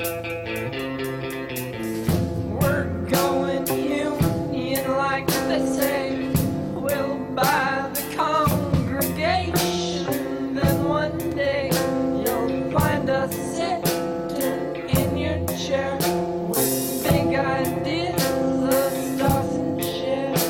We're going union like they say. We'll buy the congregation. Then one day you'll find us sitting in your chair with big ideas of stars and shares.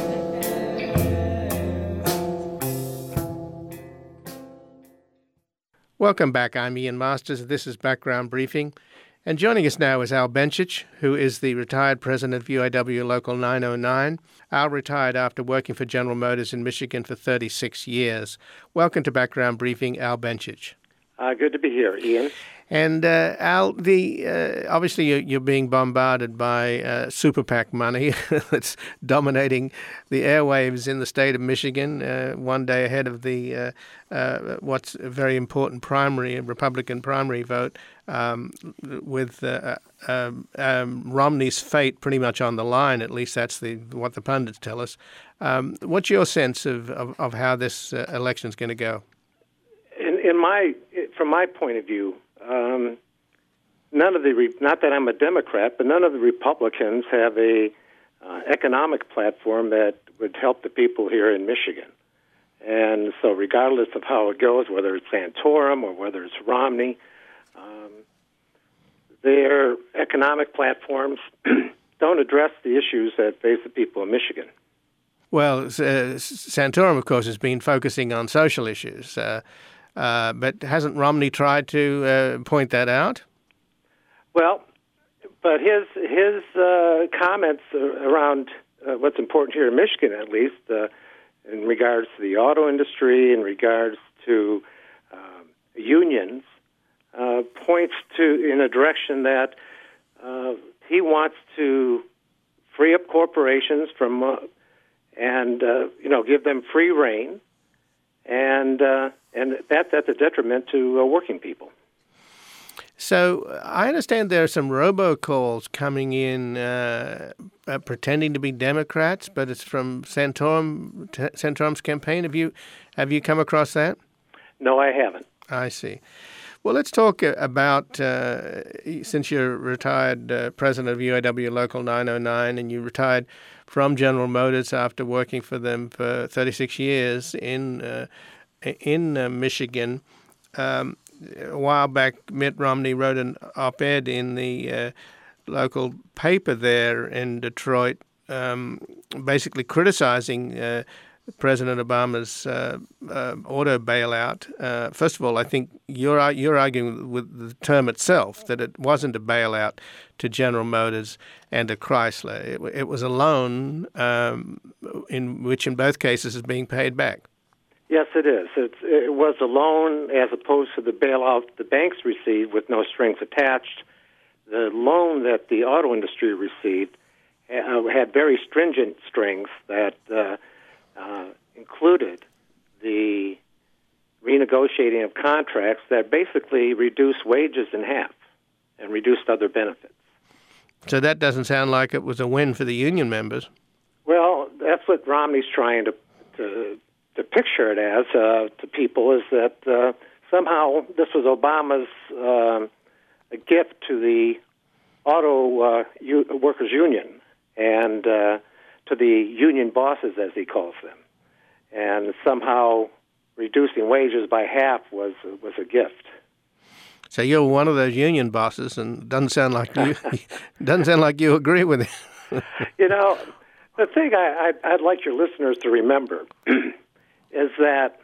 Welcome back. I'm Ian Masters. This is Background Briefing. And joining us now is Al Bencich, who is the retired president of UAW Local 909. Al retired after working for General Motors in Michigan for 36 years. Welcome to Background Briefing, Al Bencich. Good to be here, Ian. And Al, obviously you're being bombarded by super PAC money that's dominating the airwaves in the state of Michigan, one day ahead of the what's a very important Republican primary vote, with Romney's fate pretty much on the line. At least that's what the pundits tell us. What's your sense of how this election is going to go? From my point of view, not that I'm a Democrat, but none of the Republicans have a economic platform that would help the people here in Michigan. And so regardless of how it goes, whether it's Santorum or whether it's Romney, their economic platforms don't address the issues that face the people of Michigan. Well, Santorum, of course, has been focusing on social issues. But hasn't Romney tried to point that out? Well, but his comments around what's important here in Michigan, at least, in regards to the auto industry, in regards to unions, points in a direction that he wants to free up corporations from and give them free rein. And that's at the detriment to working people. So I understand there are some robocalls coming in pretending to be Democrats, but it's from Santorum's campaign. Have you come across that? No, I haven't. I see. Well, let's talk about, since you're retired president of UAW Local 909 and you retired from General Motors after working for them for 36 years in Michigan. A while back, Mitt Romney wrote an op-ed in the local paper there in Detroit, basically criticizing President Obama's auto bailout. First of all, I think you're arguing with the term itself that it wasn't a bailout to General Motors and to Chrysler. It was a loan, in which in both cases is being paid back. Yes, it is. It was a loan as opposed to the bailout the banks received with no strings attached. The loan that the auto industry received had very stringent strings that included the renegotiating of contracts that basically reduced wages in half and reduced other benefits. So that doesn't sound like it was a win for the union members. Well, that's what Romney's trying to picture it as to people, is that somehow this was Obama's a gift to the auto workers union and to the union bosses, as he calls them. And somehow reducing wages by half was a gift. So you're one of those union bosses, and doesn't sound like you agree with it. The thing I'd like your listeners to remember is that,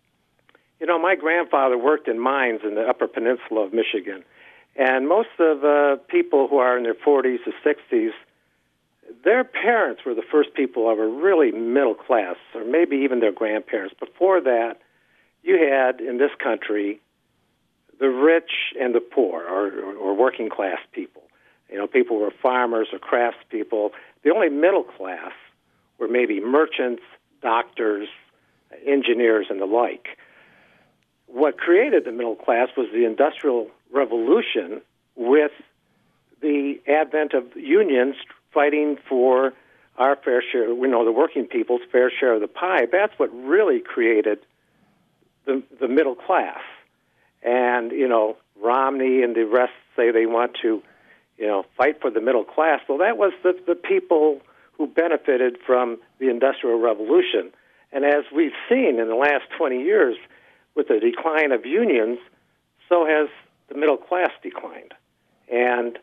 my grandfather worked in mines in the Upper Peninsula of Michigan, and most of people who are in their 40s or 60s, their parents were the first people who were really middle class, or maybe even their grandparents. Before that, you had in this country the rich and the poor, or working class people. People who were farmers or craftspeople. The only middle class were maybe merchants, doctors, engineers, and the like. What created the middle class was the Industrial Revolution, with the advent of unions fighting for our fair share, the working people's fair share of the pie. That's what really created the middle class. And, Romney and the rest say they want to fight for the middle class. Well, that was the people who benefited from the Industrial Revolution. And as we've seen in the last 20 years, with the decline of unions, so has the middle class declined. And,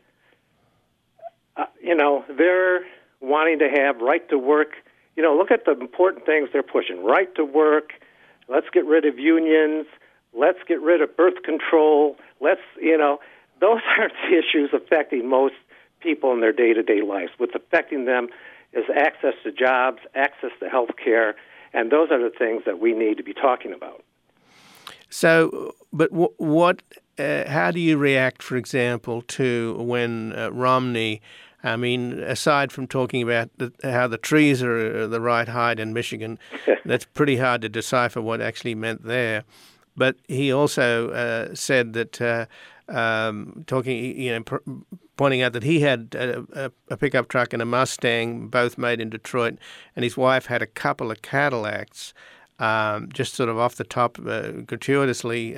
they're wanting to have right to work. Look at the important things they're pushing. Right to work. Let's get rid of unions. Let's get rid of birth control. Those aren't the issues affecting most people in their day-to-day lives. What's affecting them is access to jobs, access to health care, and those are the things that we need to be talking about. So, but how do you react, for example, to when Romney, aside from talking about how the trees are the right height in Michigan, that's pretty hard to decipher what actually meant there. But he also said that, pointing out that he had a pickup truck and a Mustang, both made in Detroit, and his wife had a couple of Cadillacs, just sort of off the top, gratuitously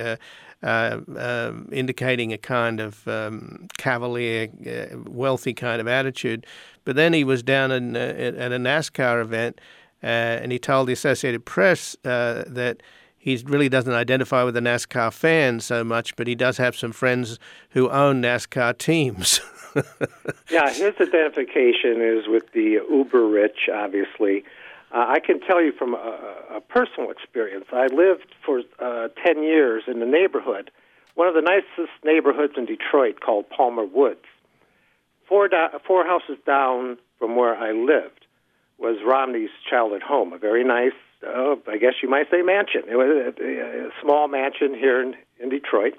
indicating a kind of cavalier, wealthy kind of attitude. But then he was down at a NASCAR event, and he told the Associated Press that he really doesn't identify with the NASCAR fans so much, but he does have some friends who own NASCAR teams. Yeah, his identification is with the uber rich, obviously. I can tell you from a personal experience. I lived for 10 years in the neighborhood, one of the nicest neighborhoods in Detroit called Palmer Woods. Four houses down from where I lived was Romney's childhood home, a very nice, I guess you might say, mansion. It was a small mansion here in Detroit.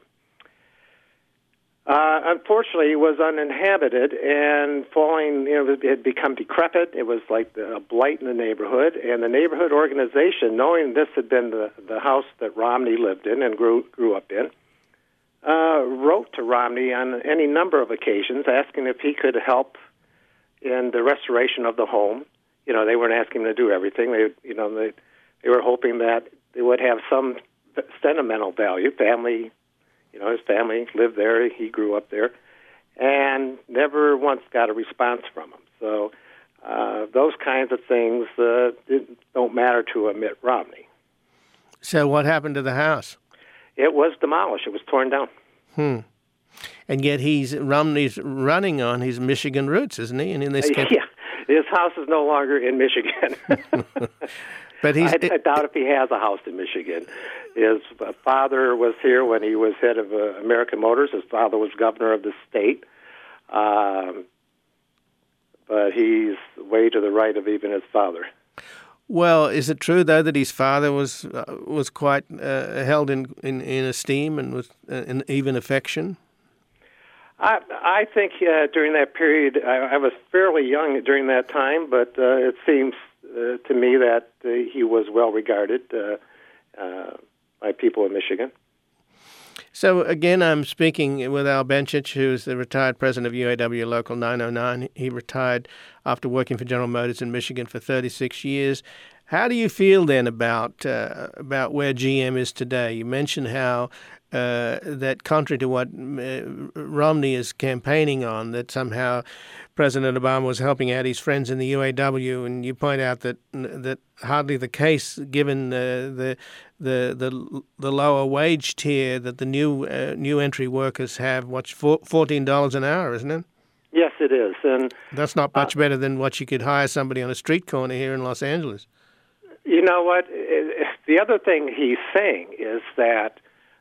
Unfortunately, it was uninhabited and falling, it had become decrepit. It was like a blight in the neighborhood. And the neighborhood organization, knowing this had been the house that Romney lived in and grew up in, wrote to Romney on any number of occasions asking if he could help in the restoration of the home. They weren't asking him to do everything. They were hoping that it would have some sentimental value. Family, his family lived there. He grew up there, and never once got a response from him. So those kinds of things don't matter to Mitt Romney. So what happened to the house? It was demolished. It was torn down. And yet Romney's running on his Michigan roots, isn't he? And in this case, yeah, his house is no longer in Michigan. But I doubt if he has a house in Michigan. His father was here when he was head of American Motors. His father was governor of the state. But he's way to the right of even his father. Well, is it true, though, that his father was quite held in esteem and was in even affection? I think during that period, I was fairly young during that time, but it seems to me that he was well regarded by people in Michigan. So again, I'm speaking with Al Bencich, who is the retired president of UAW Local 909. He retired after working for General Motors in Michigan for 36 years. How do you feel then about where GM is today? You mentioned how that contrary to what Romney is campaigning on, that somehow President Obama was helping out his friends in the UAW, and you point out that hardly the case given the lower wage tier that the new entry workers have. What's $14 an hour, isn't it? Yes, it is, and that's not much better than what you could hire somebody on a street corner here in Los Angeles. You know what? The other thing he's saying is that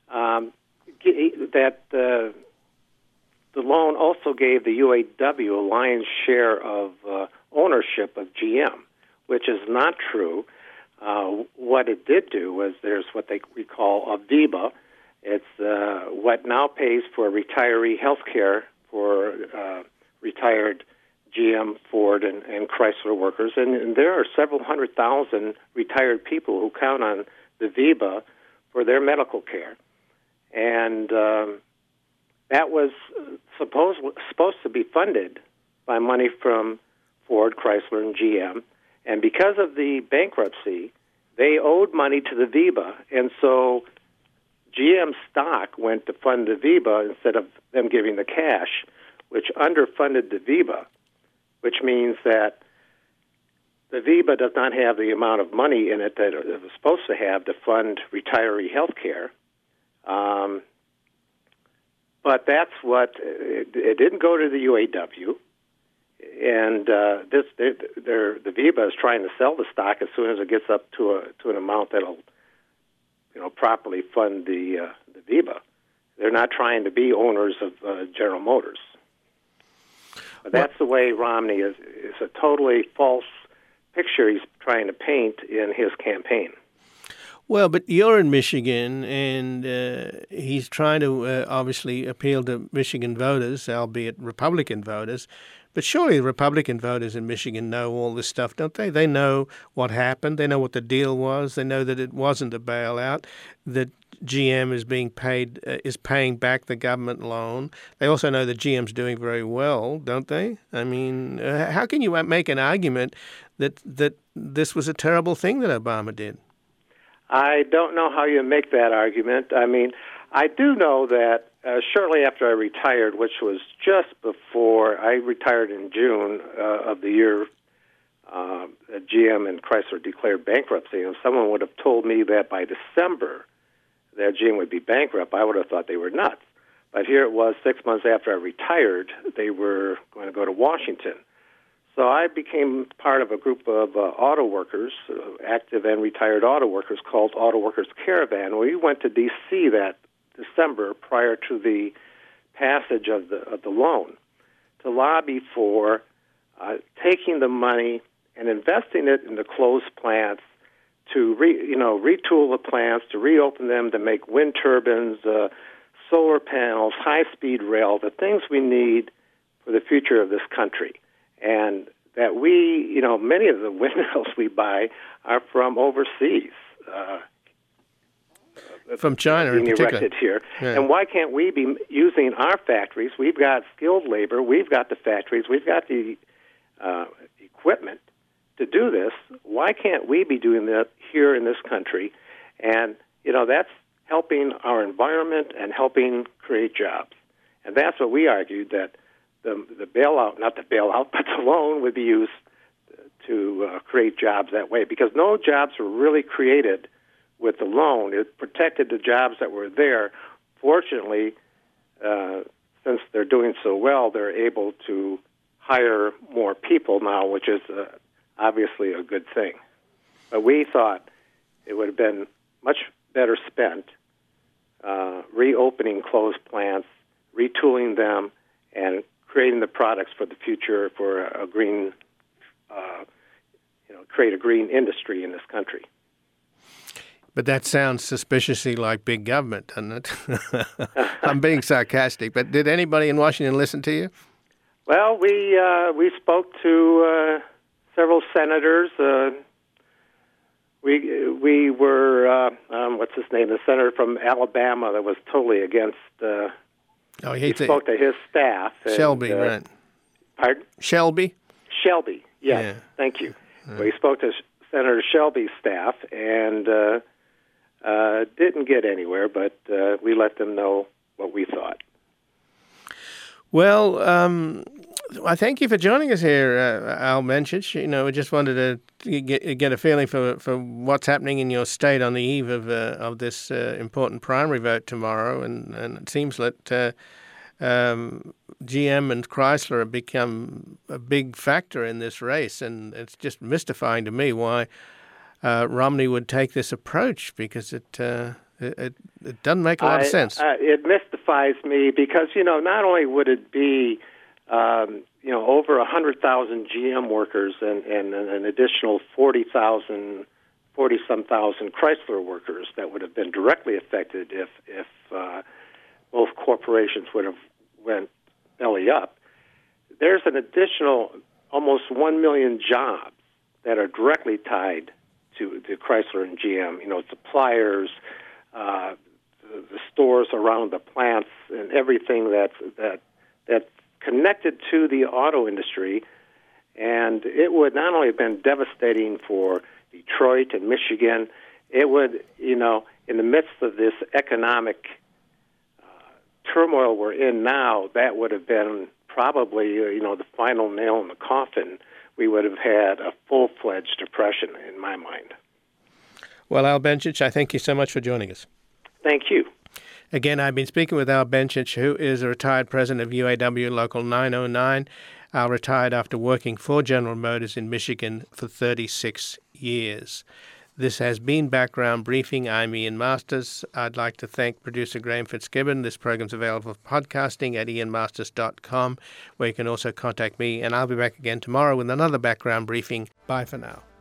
the loan also gave the UAW a lion's share of ownership of GM, which is not true. What it did do was there's what we call Aviva. It's what now pays for retiree health care for retired GM, Ford, and Chrysler workers. And there are several 100,000 retired people who count on the Aviva for their medical care. And that was supposed to be funded by money from Ford, Chrysler, and GM. And because of the bankruptcy, they owed money to the Aviva. And so GM stock went to fund the Aviva instead of them giving the cash, which underfunded the VEBA, which means that the VEBA does not have the amount of money in it that it was supposed to have to fund retiree health care. But that's what it didn't go to the UAW, and the VEBA is trying to sell the stock as soon as it gets up to an amount that'll, properly fund the VEBA. They're not trying to be owners of General Motors. But that's the way Romney is a totally false picture he's trying to paint in his campaign. Well, but you're in Michigan, and he's trying to obviously appeal to Michigan voters, albeit Republican voters. But surely the Republican voters in Michigan know all this stuff, don't they? They know what happened. They know what the deal was. They know that it wasn't a bailout, that GM is paying back the government loan. They also know that GM's doing very well, don't they? I mean, how can you make an argument that this was a terrible thing that Obama did? I don't know how you make that argument. I mean, I do know that shortly after I retired, which was just before I retired in June of the year GM and Chrysler declared bankruptcy, and if someone would have told me that by December that GM would be bankrupt, I would have thought they were nuts. But here it was 6 months after I retired, they were going to go to Washington. So I became part of a group of auto workers, active and retired auto workers, called Auto Workers Caravan. We went to D.C. that December prior to the passage of the loan to lobby for taking the money and investing it in the closed plants to retool the plants, to reopen them, to make wind turbines, solar panels, high-speed rail, the things we need for the future of this country. And that many of the windmills we buy are from overseas. From China in particular. Erected here. Yeah. And why can't we be using our factories? We've got skilled labor. We've got the factories. We've got the equipment to do this. Why can't we be doing that here in this country? And, that's helping our environment and helping create jobs. And that's what we argued, that the bailout, not the bailout, but the loan would be used to create jobs that way, because no jobs were really created with the loan. It protected the jobs that were there. Fortunately, since they're doing so well, they're able to hire more people now, which is obviously a good thing. But we thought it would have been much better spent reopening closed plants, retooling them, and creating the products for the future for a green, create a green industry in this country. But that sounds suspiciously like big government, doesn't it? I'm being sarcastic, but did anybody in Washington listen to you? Well, we spoke to several senators. We were what's his name? The senator from Alabama that was totally against. He spoke to his staff. Shelby, right? Pardon? Shelby. Yes, yeah. Thank you. We spoke to Senator Shelby's staff and didn't get anywhere, but we let them know what we thought. Well, I thank you for joining us here, Al Menchich. We just wanted to get a feeling for what's happening in your state on the eve of this important primary vote tomorrow, and it seems that GM and Chrysler have become a big factor in this race, and it's just mystifying to me why Romney would take this approach, because it doesn't make a lot of sense. It mystifies me because, not only would it be, over 100,000 GM workers and an additional 40-some thousand Chrysler workers that would have been directly affected if both corporations would have went belly up. There's an additional almost 1 million jobs that are directly tied to Chrysler and GM, suppliers, the stores around the plants, and everything that's connected to the auto industry. And it would not only have been devastating for Detroit and Michigan, it would, in the midst of this economic turmoil we're in now, that would have been probably, the final nail in the coffin, we would have had a full-fledged depression in my mind. Well, Al Bencich, I thank you so much for joining us. Thank you. Again, I've been speaking with Al Bencich, who is a retired president of UAW Local 909. Al retired after working for General Motors in Michigan for 36 years. This has been Background Briefing. I'm Ian Masters. I'd like to thank producer Graham Fitzgibbon. This program's available for podcasting at ianmasters.com, where you can also contact me. And I'll be back again tomorrow with another Background Briefing. Bye for now.